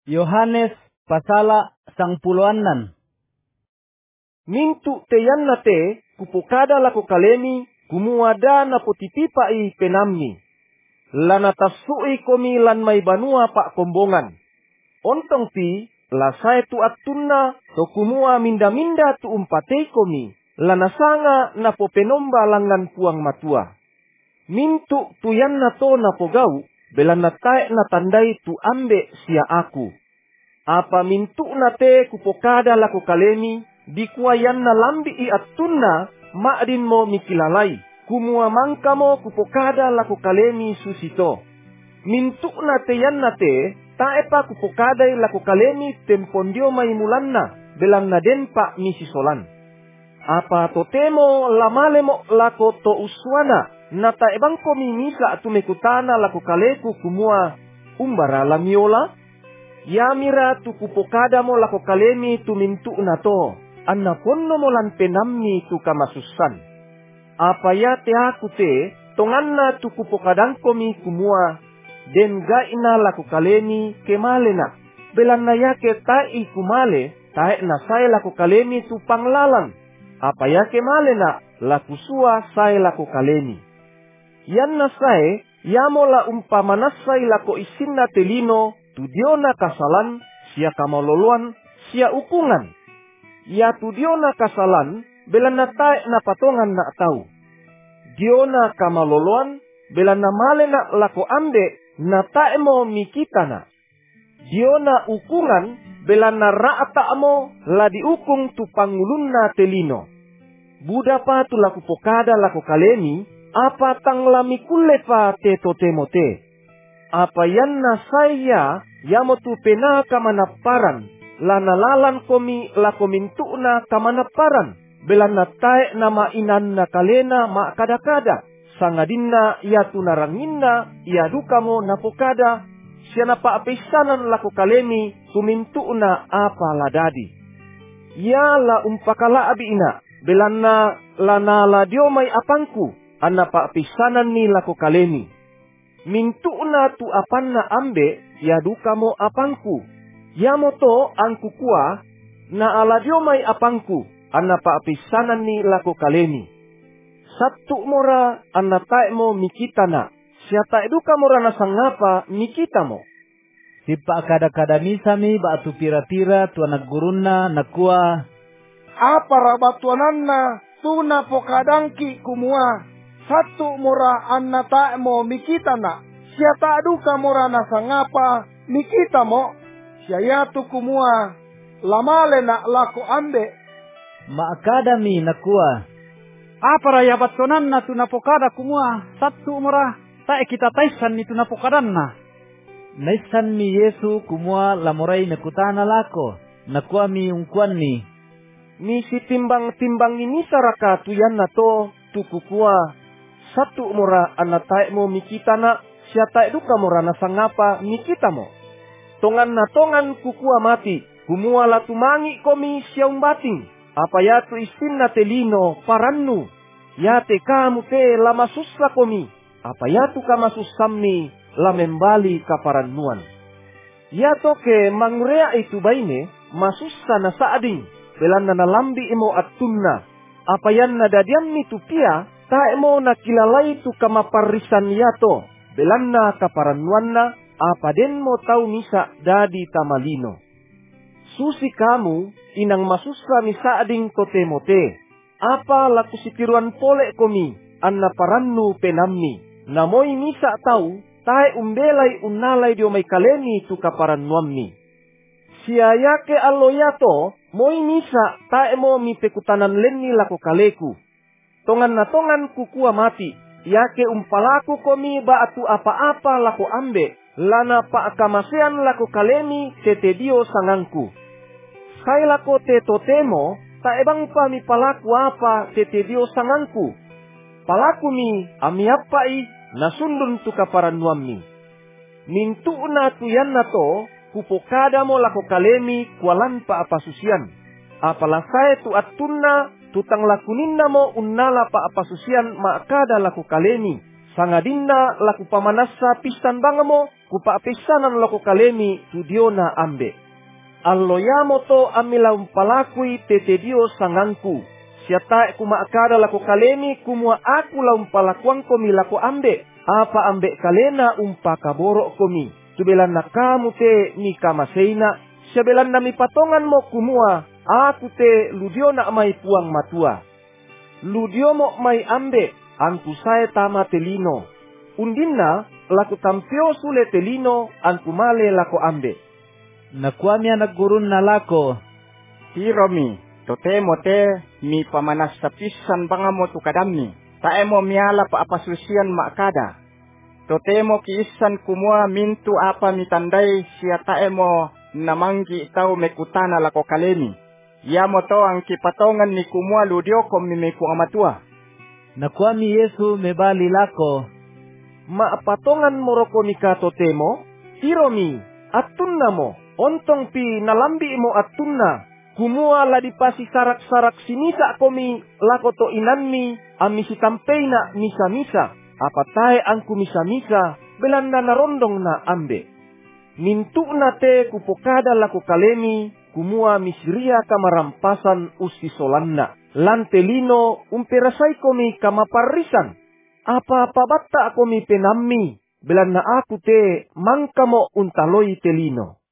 Yohanes pasala 10. Mintu teyanna te kupokada lako kalemi kumuada na potipipa i penamni. Lana tasui komi lan may banua pa kombongan. Ontong ti lasay tu atunna to kumua minda-minda tu umpatay komi. Lana sanga na popenomba langan puang matua. Mintu tuyan na to na pogaw belan na tae na tanday tu ambe siya aku. Apa mintu na te kupokada lako kalemi dikuayan na lambi i atunna maadin mo mikilalay. Kumua mangka mo kupokada lako kalemi susito. Mintu na te yan na te tae pa kupokaday lako kalemi tempondio may mulanna belang na den pa misisolan. Apa totemo lamale mo lako to uswana na taebang ko mimisa tumekutana lako kaleku kumua umbara lamiola. Yamira tu kupokada mo lako kalemi tumintu na to. Anna ponno mo lan penammi tu kamasusan. Apa ya te aku te tonganna tu kupokadang komi kumua. Den gaina lako kalemi kemalena. Belan na yake tai kumale tae na say lako kalemi tu panglalang. Apa ya kemalena laku sua say lako kalemi. Yan na say yamo la umpamanasay lako isinna telino. Tudiona kasalan, siya kamaloluan, siya ukungan. Ya tudiona kasalan, belan na tae na patongan na tau. Diona kamaloluan, belan na male na lako ambe, na tae mo mikita na. Diona ukungan, belan na raata mo, la diukung tu pangulun na telino. Buda pa tu laku pokada lako kalemi, apa tang lamikule pa te totemo te. Apa yan na saya yamo tu pena kamanaparan lanalalan komi la komintu na kamanaparan belan na tae na mainan na kalena ma kada-kada sangadinna ya tunaranginna ya dukamo na pokada siya na paapisanan lako kalemi tumintu na apa ladadi ya la umpakala abiina belan na lanala dio may apangku anna paapisanan ni lako kalemi. Mintu na tu apan na ambe, ya duka mo apangku. Yamo to ang kukua, na aladio may apangku, an napaapisanan ni lako kalemi. Satu mora an natae mo mikita na, siya tae duka mora na sangapa mikita mo. Sipa kada-kada misami ba atu pira-pira tu anak gurunna nakua. Apa rabatuanan na tu na pokadangki kumua. Satu mora anna tae mo mikita na. Siya ta duka mora na sangapa mikita mo. Siya yatu kumua. Lamale na lako ambe. Maakadami nakua. Apa raya batonan na tunapokada kumua. Satu mora tae kita taisan ni tunapokadan na. Naisan mi Yesu kumua lamoray nakutana lako. Nakua mi ungkuan mi. Mi si timbang-timbang ini saraka tuyan na to tukukua. Satu mora anak tae mo mikita na, siya tae duka mora na sangapa mikita mo. Tongan na tongan kukua mati, kumua la tumangi komi siya umbating. Apa yatu istin na telino parannu, yate kamu te la masusla komi. Apa yatu kamasussamni la membali kaparannuan. Yato ke mangrea itu baine, masussa na saading, belan na nalambi imo atunna. Apa yan na dadian ni tupia, tae mo nakilalay tu kamaparisan yato, belan na kaparanwan na, apa den mo tau misa dadi tamalino. Susi kamu, inang masusra ni saading totemote, apa laku sitiruan pole komi, an naparannu penamni, namoy misa tau, tae umbelay unnalay dio may kaleni tu kaparanwamni. Siya yake allo yato, moy misa tae mo mi pekutanan lenni lako kaleku. Tongan na tongan kukua mati, yake umpalaku komi baatu apa-apa lako ambe, lana paakamasean lako kalemi tete dio sangangku. Say lako te totemo, taebang pa mi palaku apa tete dio sangangku. Palaku mi amiapai nasundun tu kaparanwamni. Mintu na tuyan na to, kupokada mo lako kalemi kualan pa apasusian. Apalasay tu atunna, tutang lakuninna mo unnala pa apasusian maakada laku kalemi. Sangadinna laku pamanasa pistan banga mo kupaapisanan lako kalemi tu dio na ambe. Alloyamo to amila umpalakui tete dio sangangku. Siatae kumaakada lako kalemi kumua aku la umpalakuan komi lako ambe. Apa ambe kalena umpakaboro komi. Tubelan na kamu te ni kamaseina. Siabelan na mi patongan mo kumua. Aku te ludio na mai puang matua. Ludio mo mai ambe. Anku sae tama telino. Undinna laku tampio sule telino anku male lako ambe. Nakuami anak gurun na lako. Hiromi, totemo te mi pamanas tapisan bangamo tukadami. Taemo miala pa apasusian makada. Totemo kiisan kumua mintu apa mitandai sia taemo namanggi tau mekutana lako kalemi. Yamo to ang kipatongan ni kumua ludio kom mimeku amatua. Nakuami Yesu mebali lako. Maapatongan moroko nika totemo, Hiromi, atunna mo, ontong pi nalambi mo atunna, kumua la dipasi sarak-sarak sinisa komi lako to inanmi, amisi tampeina misa-misa, apatae angku misa-misa, belanda narondong na ambe. Mintu na te kupokada lako kalemi, kumua misiria kamarampasan usti solanna, lantelino umperasai komi kamaparisan. Apa-apa bata komi penammi, belan na aku te mangkamo untaloi telino.